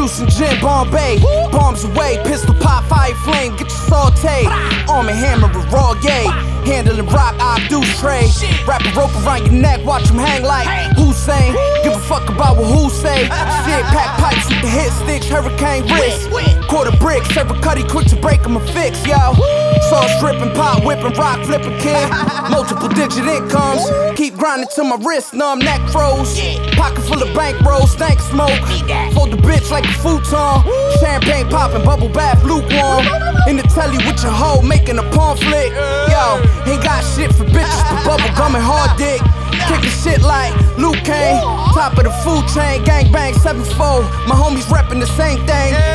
juice and gin, Bombay. Bombs away, pistol pop, fire flame, get your saute. Arm and hammer with raw yay. Handling rock, I do trade. Wrap a rope around your neck, watch him hang like Hussein. Give a fuck about what who say. Shit, pack pipes with the hit sticks, hurricane wrist. Quarter brick, serve a cutty quick to break him a fix, yo. Sauce dripping, pop whipping, rock flipping, kid. Multiple digit incomes. Keep grinding till my wrist numb, neck froze. Pocket full of bank rolls, stank smoke. Fold the bitch like a futon. Champagne popping, bubble bath, lukewarm. In the telly with your hoe, making a pamphlet. Yo, ain't got shit for bitches, but bubble gum and hard dick. Kicking shit like Luke Kane. Top of the food chain, gang bang 7-4. My homies reppin' the same thing.